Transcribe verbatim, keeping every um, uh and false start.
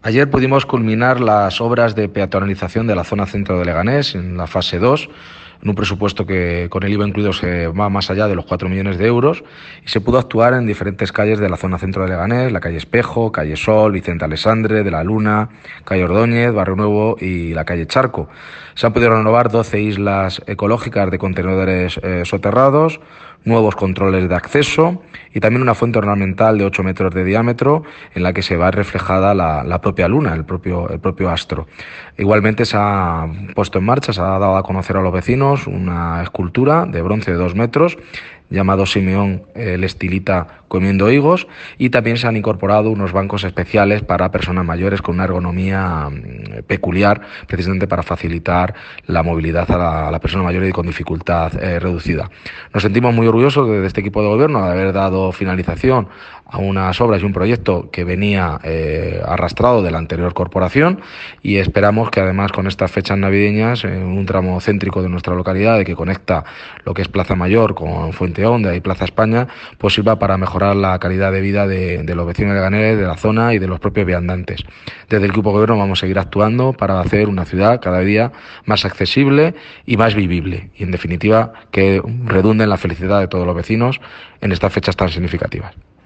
Ayer pudimos culminar las obras de peatonalización de la zona centro de Leganés en la fase dos, en un presupuesto que con el I V A incluido se va más allá de los cuatro millones de euros, y se pudo actuar en diferentes calles de la zona centro de Leganés: la calle Espejo, calle Sol, Vicente Alessandre, de la Luna, calle Ordóñez, Barrio Nuevo y la calle Charco. Se han podido renovar doce islas ecológicas de contenedores eh, soterrados, nuevos controles de acceso y también una fuente ornamental de ocho metros de diámetro en la que se va reflejada la, la propia luna, el propio, el propio astro. Igualmente se ha puesto en marcha, se ha dado a conocer a los vecinos una escultura de bronce de dos metros llamado Simeón el Estilita comiendo higos, y también se han incorporado unos bancos especiales para personas mayores con una ergonomía peculiar, precisamente para facilitar la movilidad a la, a la persona mayor y con dificultad eh, reducida. Nos sentimos muy orgullosos de, de este equipo de gobierno de haber dado finalización a unas obras y un proyecto que venía eh, arrastrado de la anterior corporación, y esperamos que además con estas fechas navideñas, en un tramo céntrico de nuestra localidad que conecta lo que es Plaza Mayor con Fuente Honda y Plaza España, pues sirva para mejorar la calidad de vida de, de los vecinos de Leganés, de la zona y de los propios viandantes. Desde el equipo de gobierno vamos a seguir actuando para hacer una ciudad cada día más accesible y más vivible, y en definitiva que redunde en la felicidad de todos los vecinos en estas fechas tan significativas.